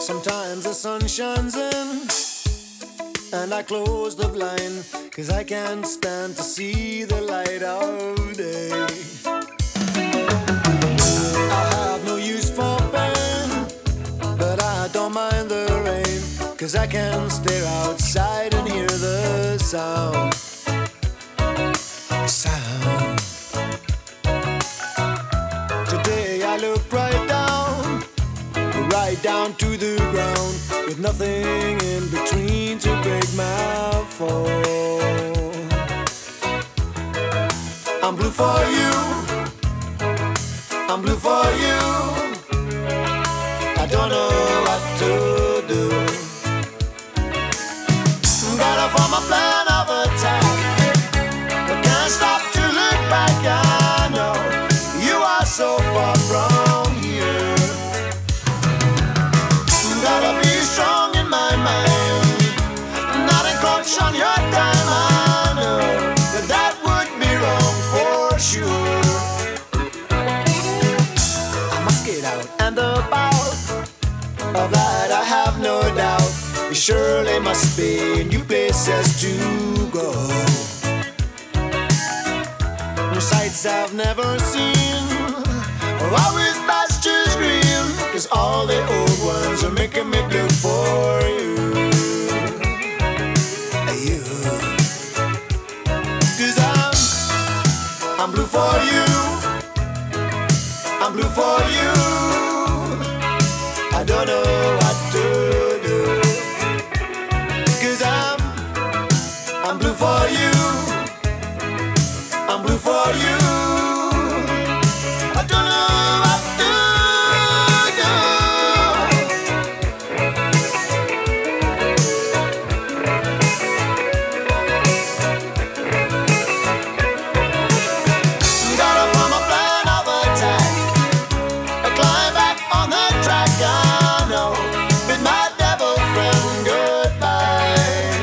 Sometimes the sun shines in and I close the blind, 'cause I can't stand to see the light of day. I have no use for pain, but I don't mind the rain, 'cause I can stare outside and hear the sound. Sound. Today I look right down to the ground, with nothing in between to break my fall. I'm blue for you, I'm blue for you. I don't know what to do. Got a form a plan of attack, but can't stop to look back. I know you are so far from here. Gotta be strong in my mind, not encroach on your time. I know that would be wrong for sure. I must get out and about, of that I have no doubt. There surely must be new places to go, sights I've never seen, always pastures green, 'cause all the old ones are making me blue for you. You. 'Cause I'm blue for you, I'm blue for you. I don't know what to do. 'Cause I'm blue for you, I'm blue for you. I don't know what to do. Got a form a plan of attack, I climb back on the track. I know, bid my devil friend goodbye.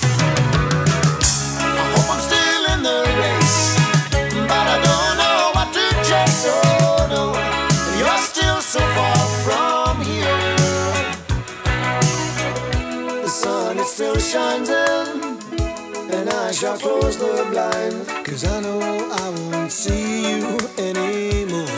I hope I'm still in the race, but I don't know what to chase. Oh no, you're still so far from here. The sun, it still shines in, and I shall close the blind, 'cause I know I won't see you anymore.